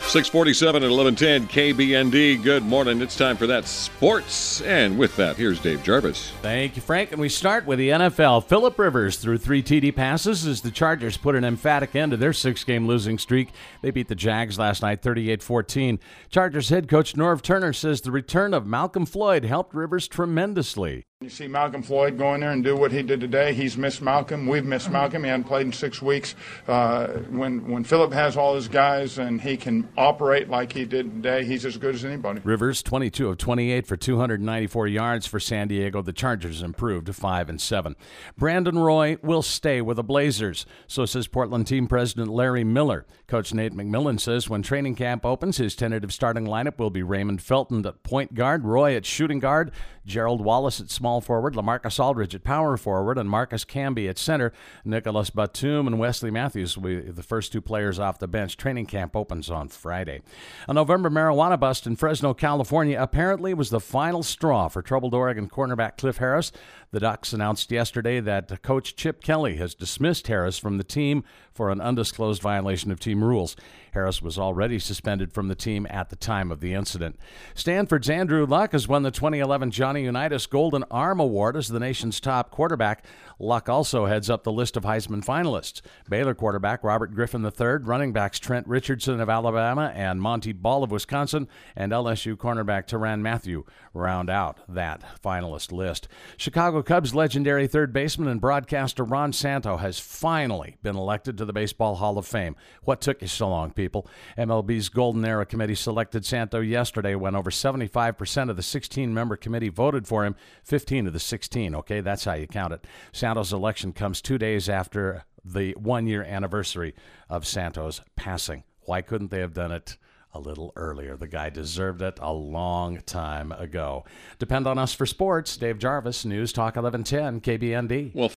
647 at 1110 KBND. Good morning. It's time for that sports. And with that, here's Dave Jarvis. Thank you, Frank. And we start with the NFL. Phillip Rivers threw 3 TD passes as the Chargers put an emphatic end to their 6-game losing streak. They beat the Jags last night 38-14. Chargers head coach Norv Turner says the return of Malcolm Floyd helped Rivers tremendously. You see Malcolm Floyd go in there and do what he did today. He's missed Malcolm. We've missed Malcolm. He hadn't played in 6 weeks. When Phillip has all his guys and he can operate like he did today, he's as good as anybody. Rivers, 22 of 28 for 294 yards for San Diego. The Chargers improved to 5-7. Brandon Roy will stay with the Blazers. So says Portland team president Larry Miller. Coach Nate McMillan says when training camp opens, his tentative starting lineup will be Raymond Felton at point guard, Roy at shooting guard, Gerald Wallace at small forward, LaMarcus Aldridge at power forward, and Marcus Camby at center. Nicholas Batum and Wesley Matthews will be the first 2 players off the bench. Training camp opens on Friday. A November marijuana bust in Fresno, California apparently was the final straw for troubled Oregon cornerback Cliff Harris. The Ducks announced yesterday that coach Chip Kelly has dismissed Harris from the team for an undisclosed violation of team rules. Harris was already suspended from the team at the time of the incident. Stanford's Andrew Luck has won the 2011 Johnny Unitas Golden Arm Award as the nation's top quarterback. Luck also heads up the list of Heisman finalists. Baylor quarterback Robert Griffin III, running backs Trent Richardson of Alabama and Monty Ball of Wisconsin, and LSU cornerback Tyrann Mathieu round out that finalist list. Chicago Cubs legendary third baseman and broadcaster Ron Santo has finally been elected to the Baseball Hall of Fame. What took you so long, people? MLB's Golden Era Committee selected Santo yesterday when over 75% of the 16-member committee voted for him. 15 of the 16, okay? That's how you count it. Santo's election comes 2 days after the 1-year anniversary of Santo's passing. Why couldn't they have done it a little earlier? The guy deserved it a long time ago. Depend on us for sports. Dave Jarvis, News Talk 1110 KBND. Well,